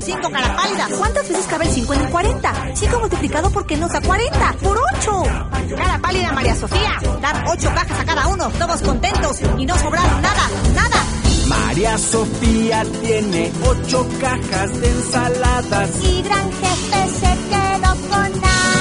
5, cara pálida. ¿Cuántas veces cabe el 5 en el 40? 5 multiplicado por qué nos da 40. ¡Por 8! Cara pálida, María Sofía. Dar 8 cajas a cada uno, todos contentos y no sobraron nada. María Sofía tiene 8 cajas de ensaladas. Y Gran Jefe se quedó con nada.